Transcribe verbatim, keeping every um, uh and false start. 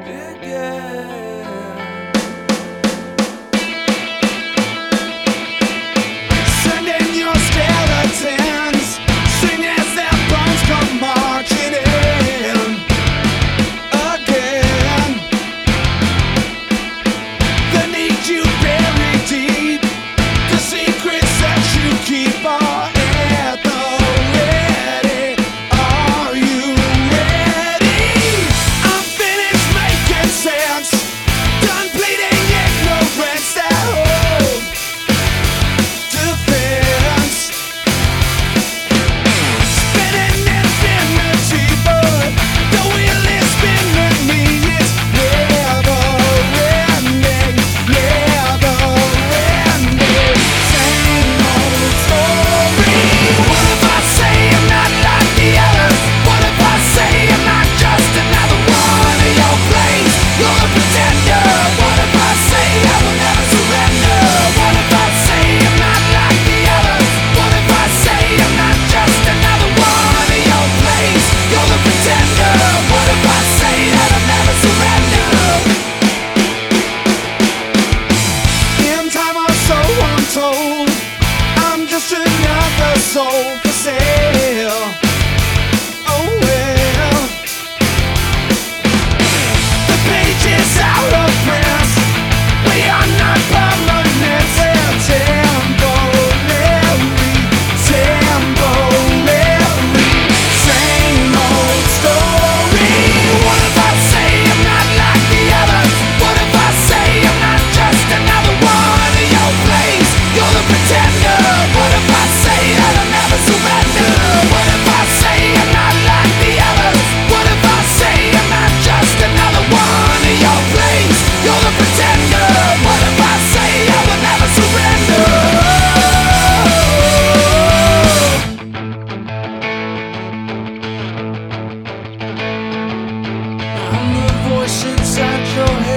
Sending your skeletons, sing as their bones come marching in again. They need you buried deep, the secrets that you keep are at the ready. Are you ready? I'm finished making sense, done bleeding ignorance that hope defense. Spinning infinity, but the wheel is spinning me. It's never ending, never ending. Same old story. What if I say I'm not like the others? What if I say I'm not just another one of your plays? You're a pretender. What if I say I will never surrender? What if I say I'm not like the others? What if I say I'm not just another one of your plays? You're the pretender. What if I say that I'll never surrender? In time or so I'm told, I'm just another soul for sale. Oh well, the page is out of print. We are not permanent. They're temporary, temporary. Same old story. What if I say I'm not like the others? What if I say I'm not just another one of your plays? You're the pretender. What if I say that I'll never surrender? What if I say I'm not like the others? What if I say I'm not just another one of your plays? You're the pretender. What if I say I will never surrender? I'm the voice inside your head.